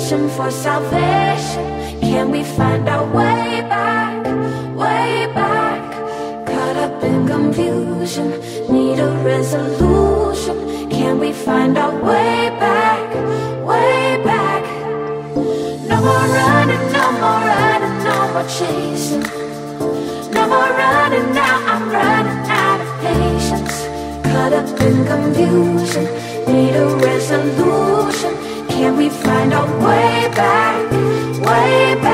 searching for salvation. Can we find our way back, way back? Caught up in confusion, need a resolution. Can we find our way back, way back? No more running, no more running, no more chasing. No more running now, I'm running out of patience. Caught up in confusion, need a resolution. Can we find our way back, way back?